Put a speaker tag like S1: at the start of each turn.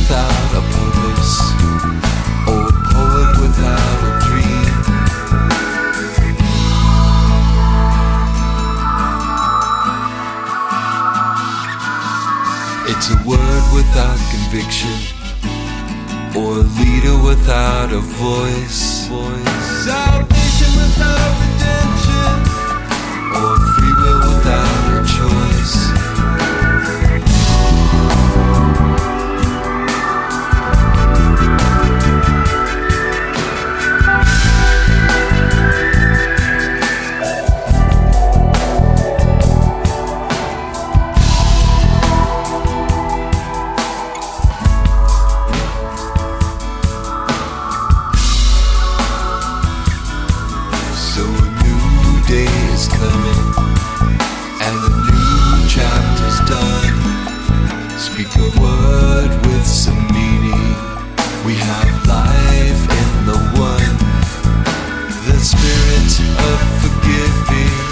S1: without a purpose, or a poet without a dream. It's a word without conviction, or a leader without a voice. Salvation without redemption, or free will without a choice. So a new day is coming, and a new chapter's done. Speak a word with some meaning. We have life in the one, the spirit of forgiving.